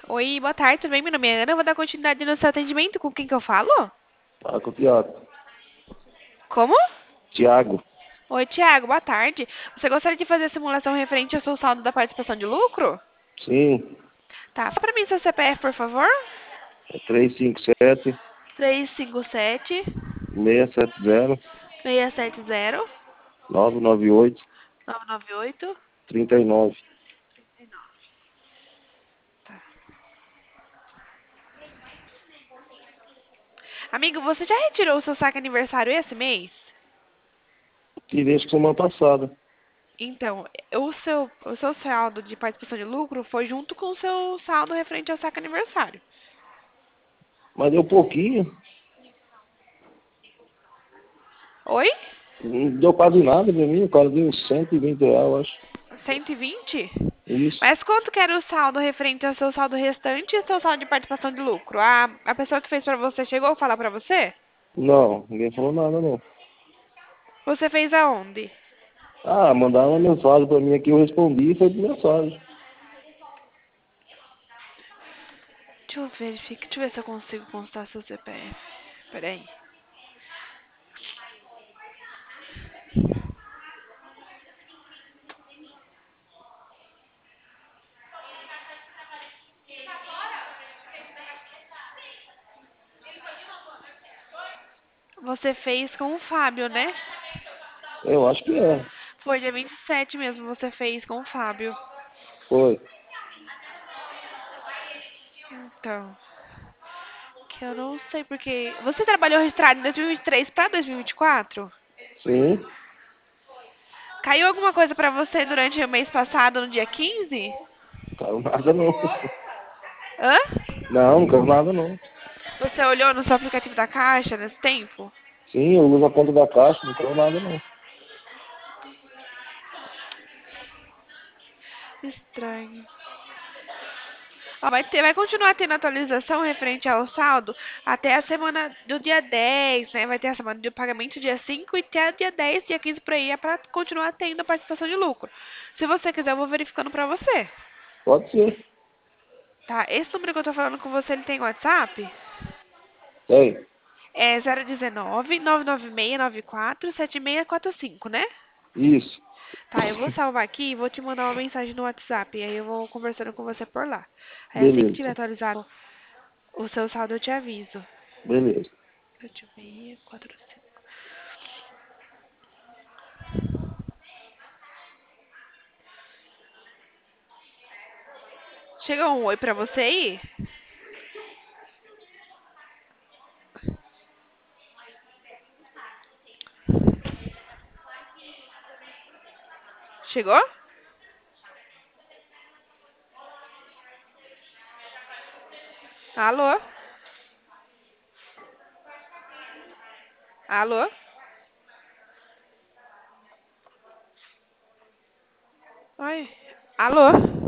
Oi, boa tarde, tudo bem? Meu nome é Ana, eu vou dar continuidade no seu atendimento. Com quem que eu falo? Fala com o Tiago. Como? Tiago, Oi, Thiago, boa tarde. Você gostaria de fazer a simulação referente ao seu saldo da participação de lucro? sim, Tá, só pra mim seu CPF, por favor. é 357 357 670 670 998 998. 39. Tá. Amigo, você já retirou o seu saque aniversário esse mês? Tirei acho que semana passada. Então, o seu saldo de participação de lucro foi junto com o seu saldo referente ao saque aniversário. Mas deu pouquinho, Oi? não deu quase nada pra mim. O cara deu uns R$ 120, eu acho. 120? Isso. Mas quanto que era o saldo referente ao seu saldo restante e ao seu saldo de participação de lucro? A pessoa que fez pra você chegou a falar pra você? Não, ninguém falou nada, não. Você fez aonde? Ah, mandaram uma mensagem pra mim aqui, eu respondi e foi de mensagem. Deixa eu verificar, deixa eu ver se eu consigo constar seu CPF. Peraí. Você fez com o Fábio, né? Eu acho que é. Foi dia 27 mesmo, você fez com o Fábio. Foi. Então, que eu não sei porque. Você trabalhou registrado em 2023 pra 2024? Sim, Caiu alguma coisa pra você durante o mês passado, no dia 15? caiu nada não. Hã? Não, não caiu nada não. Você olhou no seu aplicativo da Caixa nesse tempo? Sim, eu uso a conta da Caixa, não caiu nada não. Estranho. Ó, vai continuar tendo atualização referente ao saldo até a semana do dia 10, né? Vai ter a semana de pagamento dia 5 e até dia 10, dia 15 por aí é pra continuar tendo a participação de lucro. Se você quiser, eu vou verificando pra você. Pode ser. Tá? Esse número que eu tô falando com você, ele tem WhatsApp? Tem. É 019 99694 7645, né? Isso. Tá, eu vou salvar aqui e vou te mandar uma mensagem no WhatsApp. E aí eu vou conversando com você por lá. Aí assim que tiver Beleza. atualizado o seu saldo, eu te aviso. Beleza. 7645. Chegou um oi pra você aí? Chegou? Alô? Alô? Oi? Alô?